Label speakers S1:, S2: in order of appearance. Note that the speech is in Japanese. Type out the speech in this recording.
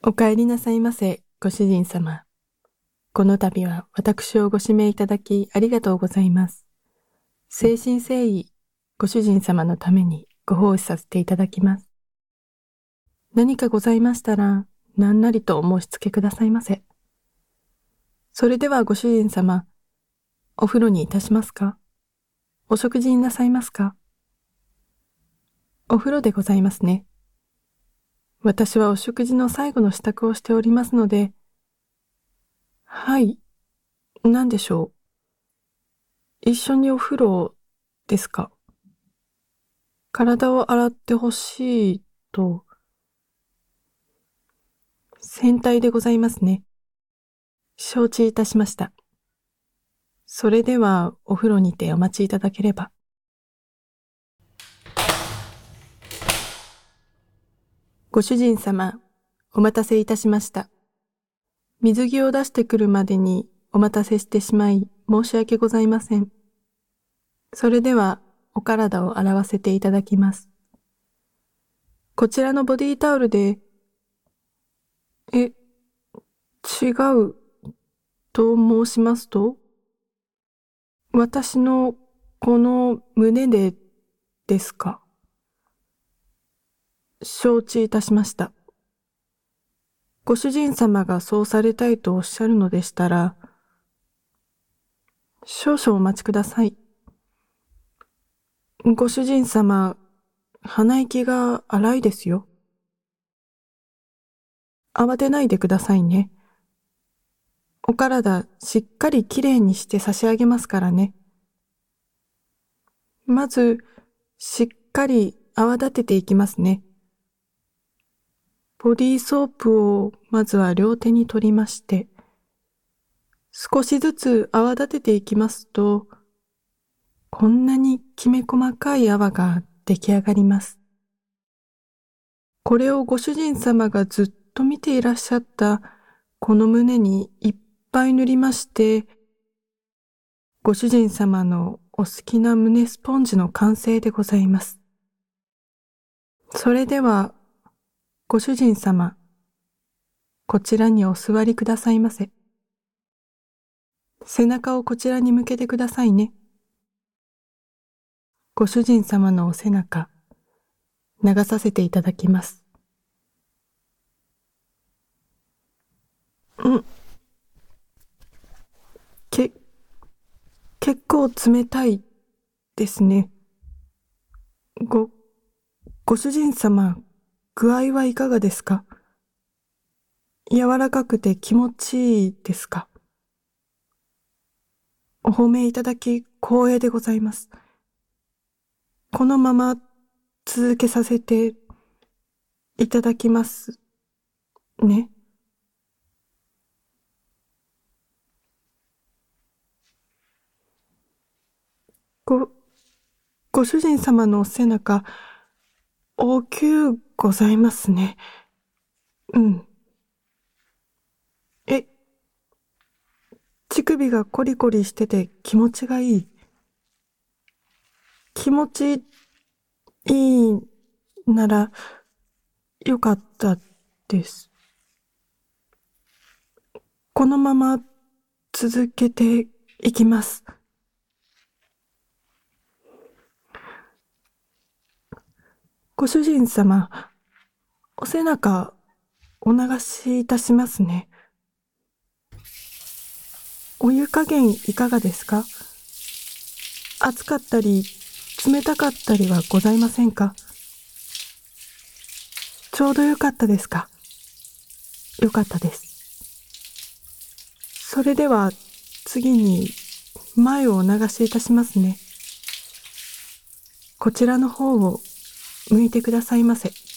S1: お帰りなさいませ、ご主人様。この度は私をご指名いただきありがとうございます。誠心誠意、ご主人様のためにご奉仕させていただきます。何かございましたら、何なりとお申し付けくださいませ。それではご主人様、お風呂にいたしますか？お食事になさいますか？お風呂でございますね。私はお食事の最後の支度をしておりますので、はい、何でしょう。一緒にお風呂ですか？体を洗ってほしいと、洗体でございますね。承知いたしました。それではお風呂にてお待ちいただければ。ご主人様、お待たせいたしました。水着を出してくるまでにお待たせしてしまい申し訳ございません。それではお体を洗わせていただきます。こちらのボディタオルで、違うと申しますと、私のこの胸でですか？承知いたしました。ご主人様がそうされたいとおっしゃるのでしたら、少々お待ちください。ご主人様、鼻息が荒いですよ。慌てないでくださいね。お体しっかりきれいにして差し上げますからね。まず、しっかり泡立てていきますね。ボディーソープをまずは両手に取りまして、少しずつ泡立てていきますと、こんなにきめ細かい泡が出来上がります。これをご主人様がずっと見ていらっしゃったこの胸にいっぱい塗りまして、ご主人様のお好きな胸スポンジの完成でございます。それでは、ご主人様、こちらにお座りくださいませ。背中をこちらに向けてくださいね。ご主人様のお背中、流させていただきます。結構冷たいですね。ご主人様、具合はいかがですか？柔らかくて気持ちいいですか？お褒めいただき光栄でございます。このまま続けさせていただきますね。ご、ご主人様のお背中、大きゅうございますね。うん。乳首がコリコリしてて気持ちがいい。気持ちいいならよかったです。このまま続けていきます。ご主人様、お背中お流しいたしますね。お湯加減いかがですか？熱かったり冷たかったりはございませんか？ちょうどよかったですか？よかったです。それでは次に前をお流しいたしますね。こちらの方を向いてくださいませ。